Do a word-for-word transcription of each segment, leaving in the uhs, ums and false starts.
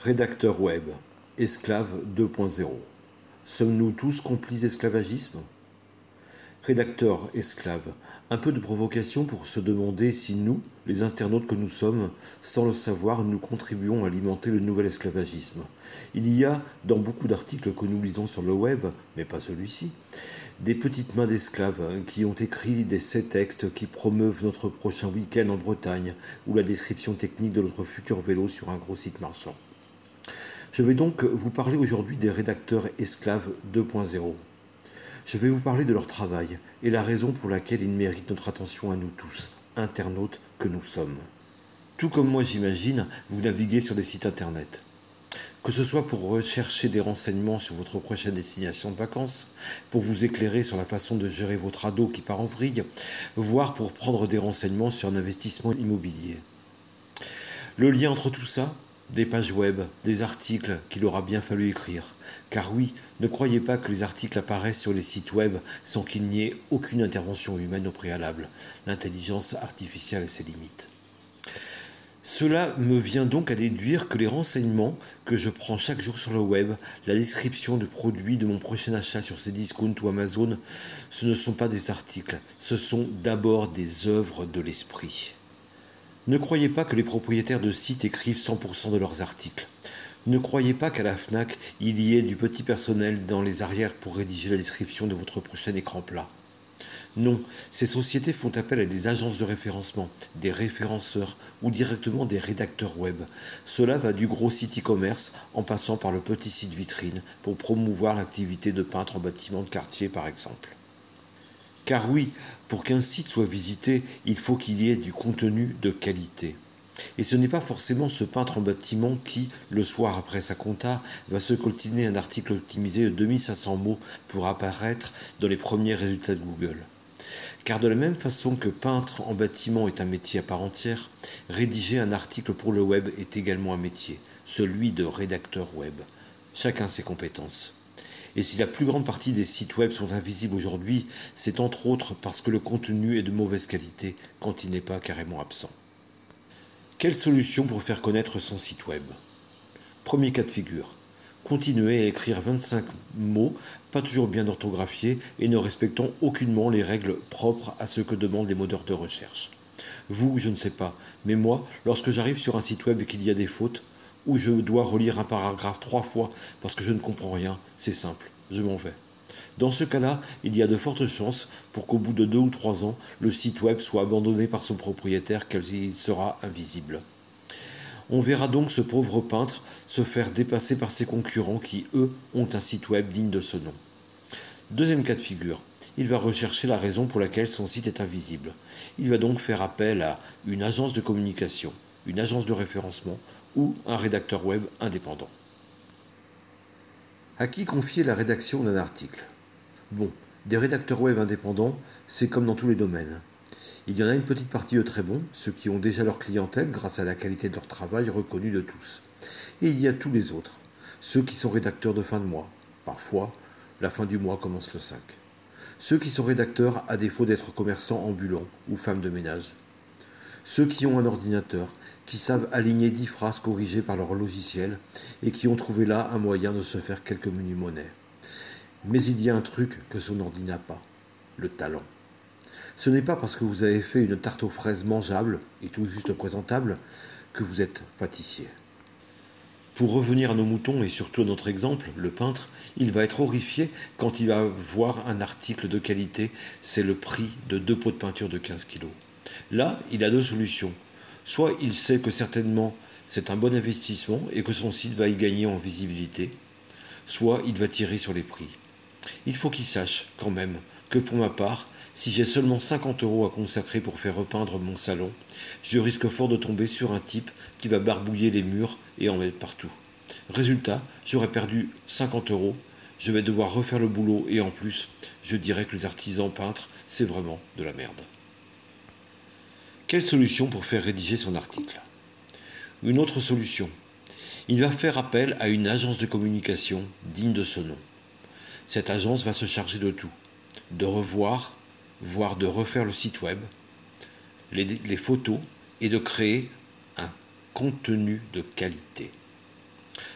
Rédacteur web, esclave deux point zéro. Sommes-nous tous complices d'esclavagisme ? Rédacteur esclave, un peu de provocation pour se demander si nous, les internautes que nous sommes, sans le savoir, nous contribuons à alimenter le nouvel esclavagisme. Il y a, dans beaucoup d'articles que nous lisons sur le web, mais pas celui-ci, des petites mains d'esclaves qui ont écrit des ces textes qui promeuvent notre prochain week-end en Bretagne ou la description technique de notre futur vélo sur un gros site marchand. Je vais donc vous parler aujourd'hui des rédacteurs esclaves deux point zéro. Je vais vous parler de leur travail et la raison pour laquelle ils méritent notre attention à nous tous, internautes que nous sommes. Tout comme moi j'imagine, vous naviguez sur des sites internet. Que ce soit pour rechercher des renseignements sur votre prochaine destination de vacances, pour vous éclairer sur la façon de gérer votre ado qui part en vrille, voire pour prendre des renseignements sur un investissement immobilier. Le lien entre tout ça ? Des pages web, des articles qu'il aura bien fallu écrire. Car oui, ne croyez pas que les articles apparaissent sur les sites web sans qu'il n'y ait aucune intervention humaine au préalable. L'intelligence artificielle a ses limites. Cela me vient donc à déduire que les renseignements que je prends chaque jour sur le web, la description de produits de mon prochain achat sur Cdiscount ou Amazon, ce ne sont pas des articles, ce sont d'abord des œuvres de l'esprit. Ne croyez pas que les propriétaires de sites écrivent cent pour cent de leurs articles. Ne croyez pas qu'à la Fnac, il y ait du petit personnel dans les arrières pour rédiger la description de votre prochain écran plat. Non, ces sociétés font appel à des agences de référencement, des référenceurs ou directement des rédacteurs web. Cela va du gros site e-commerce en passant par le petit site vitrine pour promouvoir l'activité de peintre en bâtiment de quartier par exemple. Car oui, pour qu'un site soit visité, il faut qu'il y ait du contenu de qualité. Et ce n'est pas forcément ce peintre en bâtiment qui, le soir après sa compta, va se coltiner un article optimisé de deux mille cinq cents mots pour apparaître dans les premiers résultats de Google. Car de la même façon que peintre en bâtiment est un métier à part entière, rédiger un article pour le web est également un métier, celui de rédacteur web. Chacun ses compétences. Et si la plus grande partie des sites web sont invisibles aujourd'hui, c'est entre autres parce que le contenu est de mauvaise qualité quand il n'est pas carrément absent. Quelle solution pour faire connaître son site web ? Premier cas de figure. Continuez à écrire vingt-cinq mots, pas toujours bien orthographiés et ne respectant aucunement les règles propres à ce que demandent les moteurs de recherche. Vous, je ne sais pas, mais moi, lorsque j'arrive sur un site web et qu'il y a des fautes, où je dois relire un paragraphe trois fois parce que je ne comprends rien, c'est simple, je m'en vais. Dans ce cas-là, il y a de fortes chances pour qu'au bout de deux ou trois ans, le site web soit abandonné par son propriétaire car il sera invisible. On verra donc ce pauvre peintre se faire dépasser par ses concurrents qui, eux, ont un site web digne de ce nom. Deuxième cas de figure, il va rechercher la raison pour laquelle son site est invisible. Il va donc faire appel à une agence de communication, une agence de référencement ou un rédacteur web indépendant. À qui confier la rédaction d'un article ? Bon, des rédacteurs web indépendants, c'est comme dans tous les domaines. Il y en a une petite partie de très bons, ceux qui ont déjà leur clientèle grâce à la qualité de leur travail reconnue de tous. Et il y a tous les autres, ceux qui sont rédacteurs de fin de mois. Parfois, la fin du mois commence le cinq. Ceux qui sont rédacteurs à défaut d'être commerçants ambulants ou femmes de ménage. Ceux qui ont un ordinateur, qui savent aligner dix phrases corrigées par leur logiciel et qui ont trouvé là un moyen de se faire quelques menus monnaies. Mais il y a un truc que son ordi n'a pas, le talent. Ce n'est pas parce que vous avez fait une tarte aux fraises mangeable et tout juste présentable que vous êtes pâtissier. Pour revenir à nos moutons et surtout à notre exemple, le peintre, il va être horrifié quand il va voir un article de qualité, c'est le prix de deux pots de peinture de quinze kilos. Là, il a deux solutions. Soit il sait que certainement c'est un bon investissement et que son site va y gagner en visibilité, soit il va tirer sur les prix. Il faut qu'il sache, quand même, que pour ma part, si j'ai seulement cinquante euros à consacrer pour faire repeindre mon salon, je risque fort de tomber sur un type qui va barbouiller les murs et en mettre partout. Résultat, j'aurais perdu cinquante euros, je vais devoir refaire le boulot et en plus, je dirais que les artisans peintres, c'est vraiment de la merde. Quelle solution pour faire rédiger son article ? Une autre solution. Il va faire appel à une agence de communication digne de ce nom. Cette agence va se charger de tout, de revoir, voire de refaire le site web, les, les photos et de créer un contenu de qualité.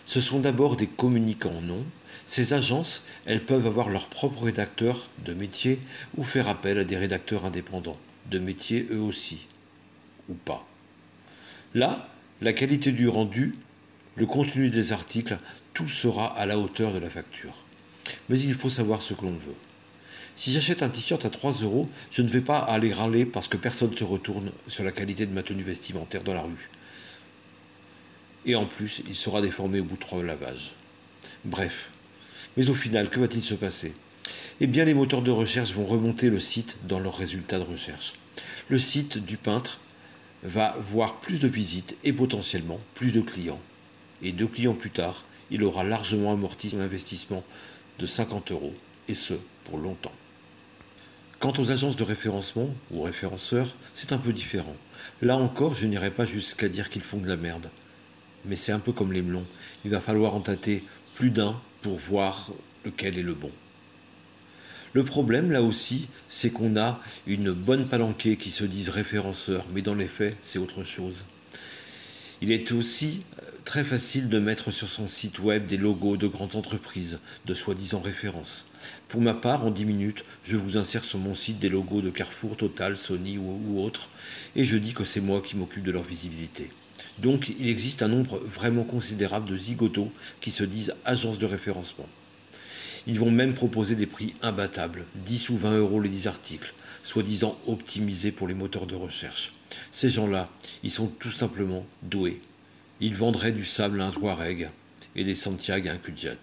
Ce sont d'abord des communicants, non? Ces agences, elles peuvent avoir leur propre rédacteur de métier ou faire appel à des rédacteurs indépendants, de métier eux aussi, ou pas. Là, la qualité du rendu, le contenu des articles, tout sera à la hauteur de la facture. Mais il faut savoir ce que l'on veut. Si j'achète un t-shirt à trois euros, je ne vais pas aller râler parce que personne se retourne sur la qualité de ma tenue vestimentaire dans la rue. Et en plus, il sera déformé au bout de trois lavages. Bref. Mais au final, que va-t-il se passer? Eh bien, les moteurs de recherche vont remonter le site dans leurs résultats de recherche. Le site du peintre va voir plus de visites et potentiellement plus de clients. Et deux clients plus tard, il aura largement amorti son investissement de cinquante euros, et ce, pour longtemps. Quant aux agences de référencement, ou référenceurs, c'est un peu différent. Là encore, je n'irai pas jusqu'à dire qu'ils font de la merde. Mais c'est un peu comme les melons. Il va falloir en tâter plus d'un pour voir lequel est le bon. Le problème, là aussi, c'est qu'on a une bonne palanquée qui se disent référenceurs, mais dans les faits, c'est autre chose. Il est aussi très facile de mettre sur son site web des logos de grandes entreprises, de soi-disant références. Pour ma part, en dix minutes, je vous insère sur mon site des logos de Carrefour, Total, Sony ou, ou autres, et je dis que c'est moi qui m'occupe de leur visibilité. Donc, il existe un nombre vraiment considérable de zigotos qui se disent agences de référencement. Ils vont même proposer des prix imbattables, dix ou vingt euros les dix articles, soi-disant optimisés pour les moteurs de recherche. Ces gens-là, ils sont tout simplement doués. Ils vendraient du sable à un Touareg et des Santiago à un Cudjet.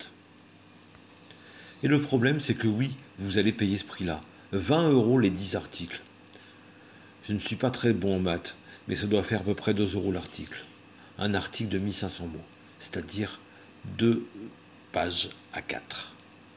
Et le problème, c'est que oui, vous allez payer ce prix-là. vingt euros les dix articles. Je ne suis pas très bon en maths, mais ça doit faire à peu près deux euros l'article. Un article de mille cinq cents mots, c'est-à-dire deux pages à quatre.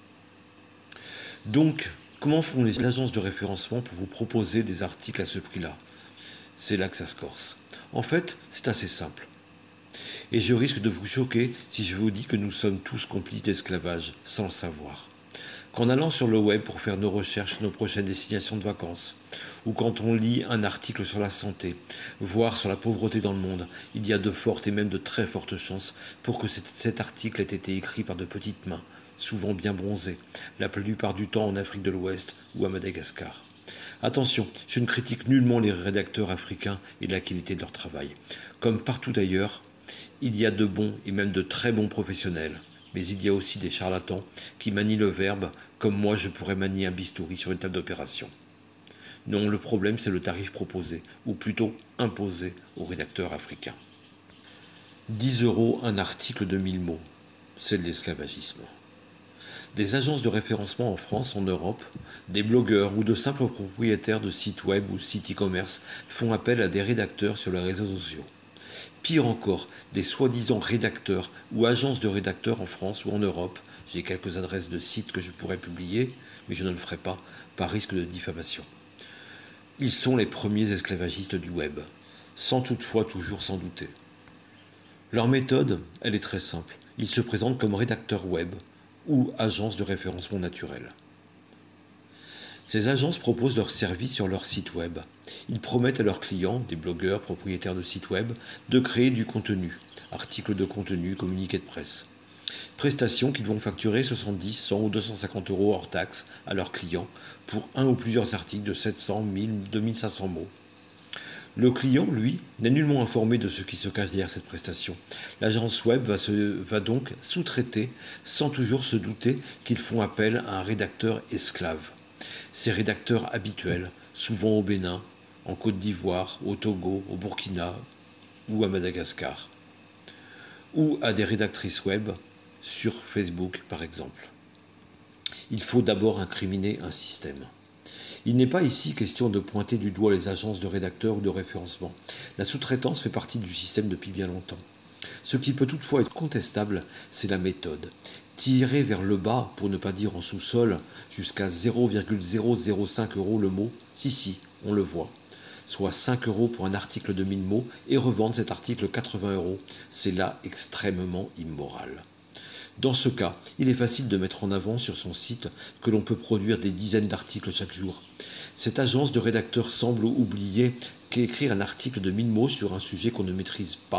Donc, comment font les agences de référencement pour vous proposer des articles à ce prix-là? C'est là que ça se corse. En fait, c'est assez simple. Et je risque de vous choquer si je vous dis que nous sommes tous complices d'esclavage, sans le savoir. Qu'en allant sur le web pour faire nos recherches, nos prochaines destinations de vacances, ou quand on lit un article sur la santé, voire sur la pauvreté dans le monde, il y a de fortes et même de très fortes chances pour que cet article ait été écrit par de petites mains, souvent bien bronzées, la plupart du temps en Afrique de l'Ouest ou à Madagascar. Attention, je ne critique nullement les rédacteurs africains et la qualité de leur travail. Comme partout ailleurs, il y a de bons et même de très bons professionnels, mais il y a aussi des charlatans qui manient le verbe comme moi je pourrais manier un bistouri sur une table d'opération. Non, le problème c'est le tarif proposé, ou plutôt imposé aux rédacteurs africains. dix euros un article de mille mots, c'est de l'esclavagisme. Des agences de référencement en France, en Europe, des blogueurs ou de simples propriétaires de sites web ou sites e-commerce font appel à des rédacteurs sur les réseaux sociaux. Pire encore, des soi-disant rédacteurs ou agences de rédacteurs en France ou en Europe, j'ai quelques adresses de sites que je pourrais publier, mais je ne le ferai pas, par risque de diffamation. Ils sont les premiers esclavagistes du web, sans toutefois toujours s'en douter. Leur méthode, elle est très simple. Ils se présentent comme rédacteurs web, ou agences de référencement naturel. Ces agences proposent leurs services sur leur site web. Ils promettent à leurs clients, des blogueurs, propriétaires de sites web, de créer du contenu, articles de contenu, communiqués de presse. Prestations qu'ils vont facturer soixante-dix, cent ou deux cent cinquante euros hors taxes à leurs clients pour un ou plusieurs articles de sept cents, mille, deux mille cinq cents mots. Le client, lui, n'est nullement informé de ce qui se cache derrière cette prestation. L'agence web va, se, va donc sous-traiter sans toujours se douter qu'ils font appel à un rédacteur esclave. Ces rédacteurs habituels, souvent au Bénin, en Côte d'Ivoire, au Togo, au Burkina ou à Madagascar. Ou à des rédactrices web sur Facebook par exemple. Il faut d'abord incriminer un système. Il n'est pas ici question de pointer du doigt les agences de rédacteurs ou de référencement. La sous-traitance fait partie du système depuis bien longtemps. Ce qui peut toutefois être contestable, c'est la méthode. Tirer vers le bas, pour ne pas dire en sous-sol, jusqu'à zéro virgule zéro zéro cinq euros le mot, si si, on le voit. Soit cinq euros pour un article de mille mots et revendre cet article quatre-vingts euros, c'est là extrêmement immoral. Dans ce cas, il est facile de mettre en avant sur son site que l'on peut produire des dizaines d'articles chaque jour. Cette agence de rédacteurs semble oublier qu'écrire un article de mille mots sur un sujet qu'on ne maîtrise pas,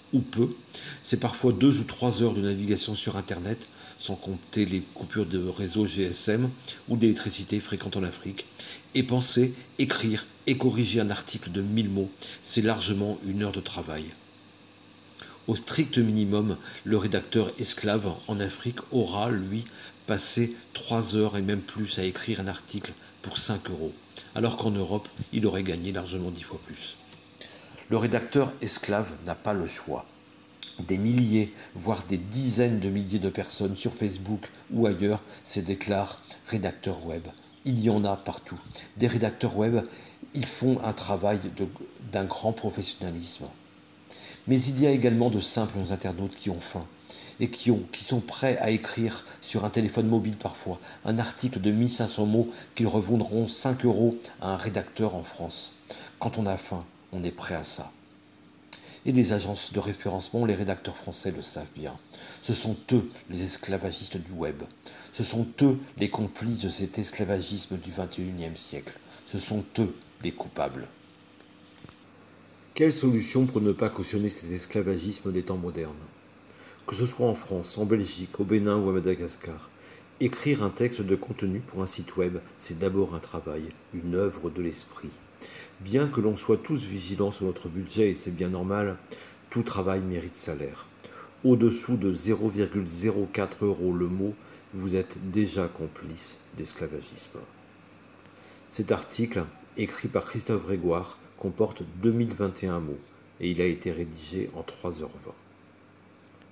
ou peu. C'est parfois deux ou trois heures de navigation sur Internet, sans compter les coupures de réseau G S M ou d'électricité fréquentes en Afrique. Et penser, écrire et corriger un article de mille mots, c'est largement une heure de travail. Au strict minimum, le rédacteur esclave en Afrique aura, lui, passé trois heures et même plus à écrire un article pour cinq euros, alors qu'en Europe, il aurait gagné largement dix fois plus. Le rédacteur esclave n'a pas le choix. Des milliers, voire des dizaines de milliers de personnes sur Facebook ou ailleurs se déclarent rédacteurs web. Il y en a partout. Des rédacteurs web, ils font un travail de, d'un grand professionnalisme. Mais il y a également de simples internautes qui ont faim et qui, ont, qui sont prêts à écrire sur un téléphone mobile parfois un article de mille cinq cents mots qu'ils revendront cinq euros à un rédacteur en France. Quand on a faim, on est prêt à ça. Et les agences de référencement, les rédacteurs français le savent bien. Ce sont eux les esclavagistes du web. Ce sont eux les complices de cet esclavagisme du vingt et unième siècle. Ce sont eux les coupables. Quelle solution pour ne pas cautionner cet esclavagisme des temps modernes ? Que ce soit en France, en Belgique, au Bénin ou à Madagascar, écrire un texte de contenu pour un site web, c'est d'abord un travail, une œuvre de l'esprit. Bien que l'on soit tous vigilants sur notre budget, et c'est bien normal, tout travail mérite salaire. Au-dessous de zéro virgule zéro quatre euros le mot, vous êtes déjà complice d'esclavagisme. Cet article, écrit par Christophe Grégoire, comporte deux mille vingt et un mots, et il a été rédigé en trois heures vingt.